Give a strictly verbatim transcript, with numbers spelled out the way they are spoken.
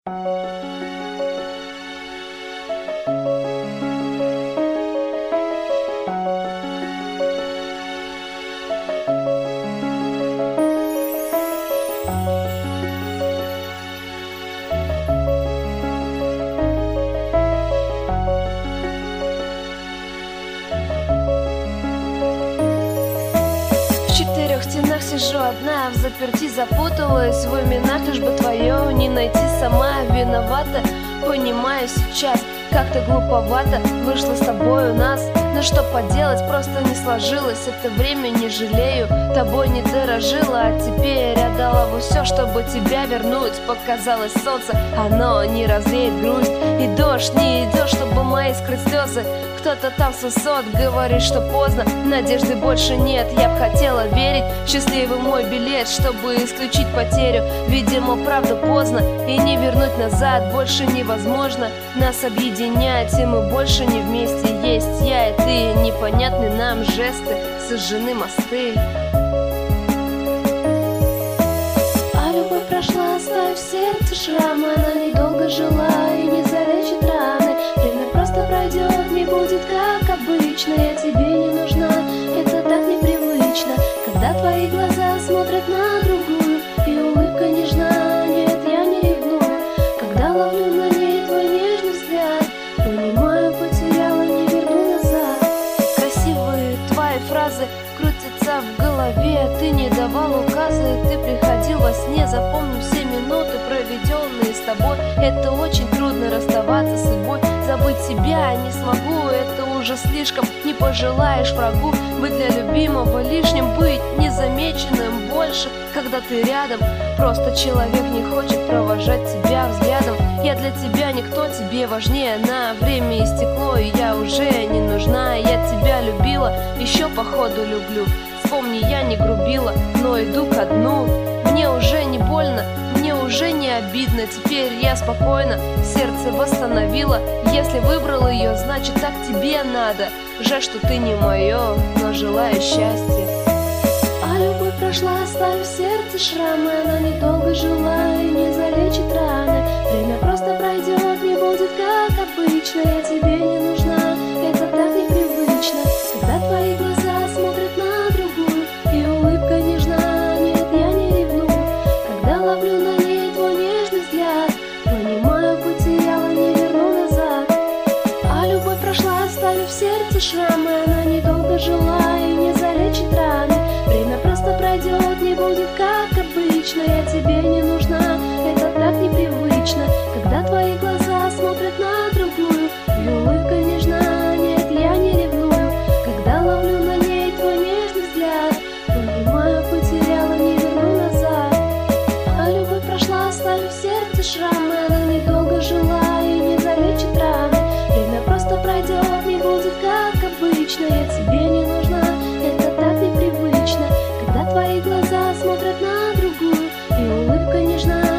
Сижу одна, в заперти запуталась в именах, лишь бы твое не найти. Сама виновата, понимаю сейчас, как-то глуповато вышло с тобой у нас. Но что поделать, просто не сложилось. Это время не жалею, тобой не дорожила, а теперь отдала бы все, чтобы тебя вернуть. Показалось солнце, оно не развеет грусть, и дождь не идет, чтобы мои скрыть слезы. Кто-то там с высот говорит, что поздно, надежды больше нет. Я б хотела верить, счастливый мой билет, чтобы исключить потерю. Видимо, правда поздно, и не вернуть назад больше невозможно. Нас объединять, и мы больше не вместе. Есть я и ты, непонятны нам жесты, сожжены мосты. А любовь прошла, оставив в сердце шрамы. Она недолго жила и не залечит раны. Время просто пройдет, не будет как обычно. Я тебе не нужна, это так непривычно, когда твои глаза смотрят на другую, и улыбка нежна. Нет, я не ревную, когда ловлю на ней твой нежный взгляд. Понимаю, потеряла, не верну назад. Красивые твои фразы крутятся в голове. Ты не давал указы, ты приходил во сне. Запомню все минуты, проведенные с тобой. Это очень трудно расставаться с собой. Забыть себя не смогу, это уже слишком. Не пожелаешь врагу быть для любимого лишним, быть незамеченным больше, когда ты рядом. Просто человек не хочет провожать тебя взглядом. Я для тебя никто, тебе важнее. На время истекло, и я уже не нужна. Я тебя любила, еще походу люблю. Вспомни, я не грубила, но иду ко дну. Мне уже не больно, мне уже не обидно. Теперь я спокойно, сердце восстановила. Если выбрал ее, значит так тебе надо. Жаль, что ты не мое, но желаю счастья. А любовь прошла, оставив в сердце шрамы. Она недолго жила и не залечит раны. Время просто пройдет, не будет как обычно. Я тебе не нужна, это так непривычно, когда твои глаза смотрят на другую, и улыбка нежна. Нет, я не ревную, когда ловлю на ней твой нежный взгляд. Понимаю, потеряла, не верну назад. А любовь прошла, оставив в сердце шрамы. Она недолго жила и не залечит раны. Время просто пройдет, не будет как обычно. Я тебе не нужна, это так непривычно, когда твои глаза смотрят на другую, и улыбка нежна. Нет, я не ревную, когда ловлю на ней твой нежный взгляд. Понимаю, потеряла, не верну назад. А любовь прошла, оставив в сердце шрамы. Она недолго жила и не залечит раны. Время просто пройдет, не будет как обычно. Я тебе не нужна, это так непривычно, когда твои глаза смотрят на другую, и улыбка нежна.